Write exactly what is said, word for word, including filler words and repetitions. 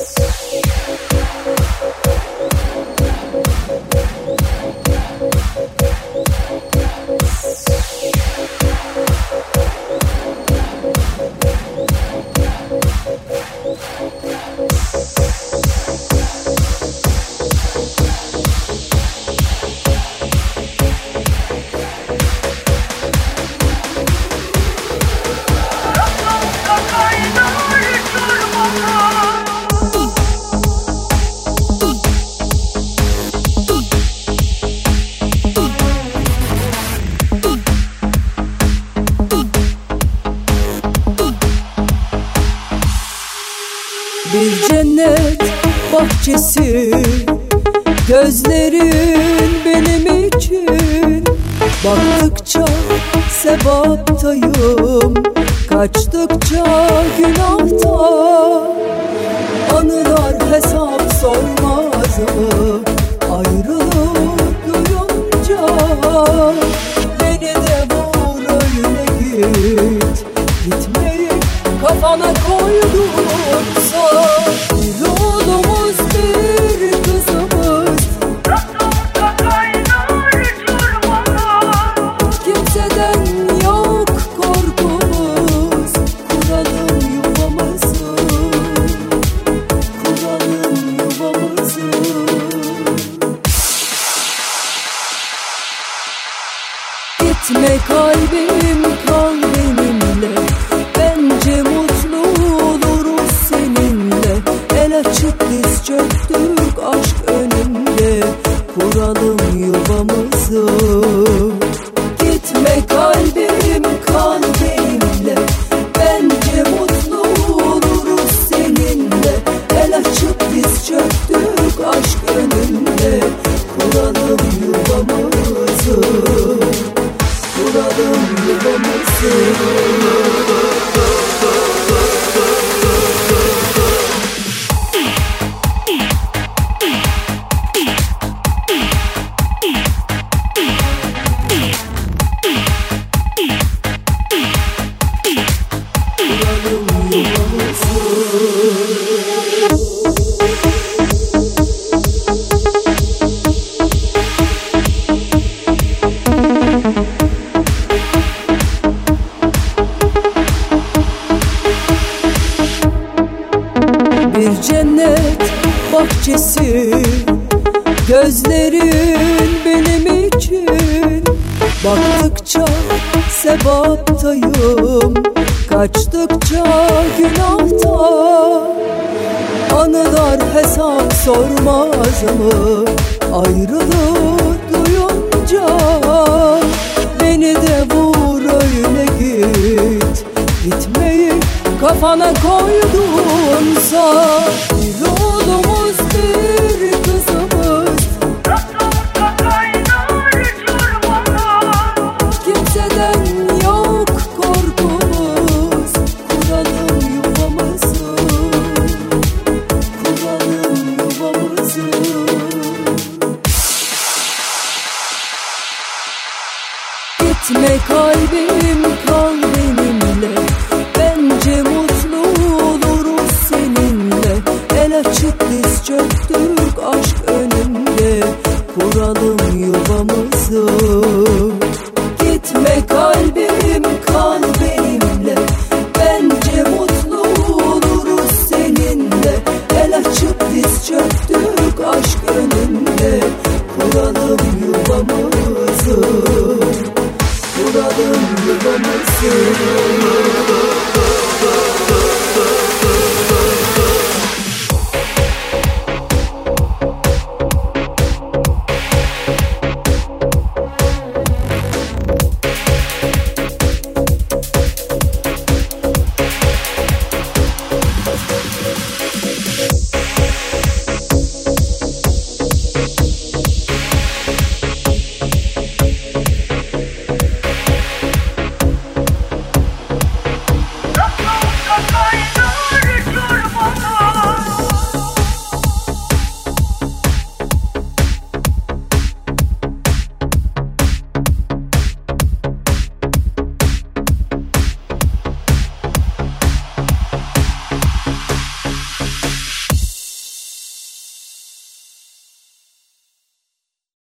Bir cennet bahçesi, gözlerin benim için. Baktıkça sevaptayım, kaçtıkça günahta. Anılar hesap sormaz mı ayrılık duyunca? Beni de vur öyle git, gitmeyi kafana koydunsa. Bir oğlumuz bir kızımız, kimseden yok korkumuz. Kuralım yuvamızı, kuralım yuvamızı. Gitme kalbim, kal benimle. Bence mutlu oluruz seninle. El açıp diz çöktük aşk önünde. Kuralım yuvamızı. Gitme kalbim, kal benimle. Bence mutlu oluruz seninle. El açıp diz çöktük aşk önünde. Kuralım yuvamızı, kuralım yuvamızı. Bir cennet bahçesi, gözlerin benim için. Baktıkça sevaptayım, kaçtıkça günahta. Anılar hesap sormaz mı ayrılık duyunca? Beni de vur öyle git, gitmeyi kafana koydunsa.